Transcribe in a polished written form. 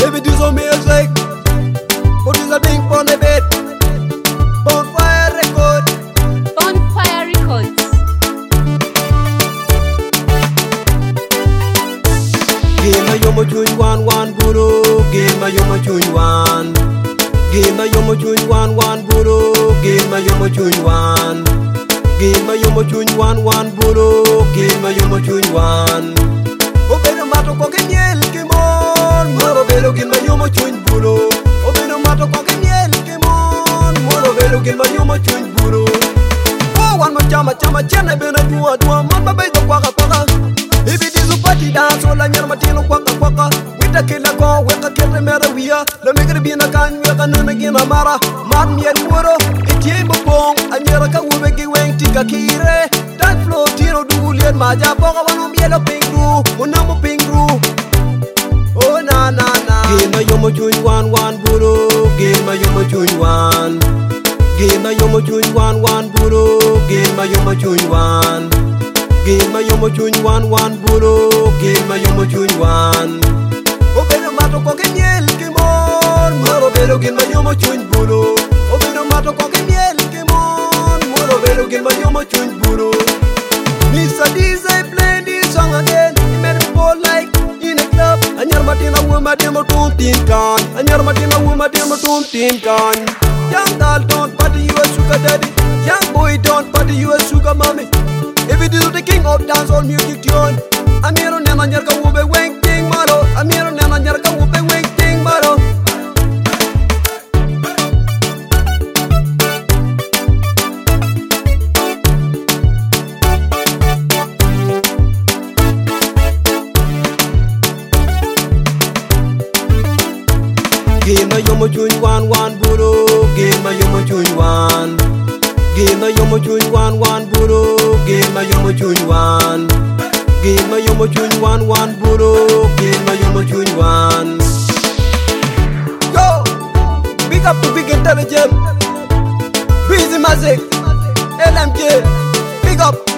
If we do some music, put this a thing on the bed. Bonfire record. Bonfire Records. Gima yomo chuny wan buru. Gima yomo chuny wan. Gima yomo chuny wan buru. Gima yomo chuny wan. Gima yomo chuny wan buru. Gima yomo chuny wan. Obedo mato kwa kenyel kimon. Moro bedo gima yomo chuny buru. Obedo mato kwa kenyel kimon. Moro bedo gima yomo chuny buru. Oh, wan mo chama chene bena dua. Man babedo kwaka. If it is a party dance, all I near Matino Quaka. With a killer go, with a killer Maravia. Let me get a bin a can, we can again a mara. Man, me and Muro, it came a bong, and Yeraka will make you wing tika kire. That flow, Tino Dulian, Maja, Boga, one yellow pink roo, one number pink roo. Oh, na. Game my yomo chuny wan buru. Game my yomo chuny wan. Game my yomo chuny wan buru. Game my yomo chuny wan. Gima yomo chuny wan buru. Gima yomo chuny wan. Obedo mato kwa kenyel kimon. Moro bedo gima yomo chuny buru. Obedo mato kwa kenyel kimon. Moro bedo gima yomo chuny buru. Mr. DJ play this song again. He made me fall like in a club. Anyar matina wuma demo tun tin kan. Anyar matina wuma demo tun tin kan. Young girl don't party, you a sugar daddy. Young boy don't party, you a sugar mommy. If it is the king of dancehall music tune, Amiro nena nyarka wube weng ting maro. Amiro nena nyarka wube weng ting maro. Gima yomo chuny wan buru. Gima yomo chuny wan. Gima yomo chuny wan buru. Gima yomo chuny wan. Gima yomo chuny wan buru. Gima yomo chuny wan. Yo, big up to Big Intelligent, Busy Magic, LMJ, big up.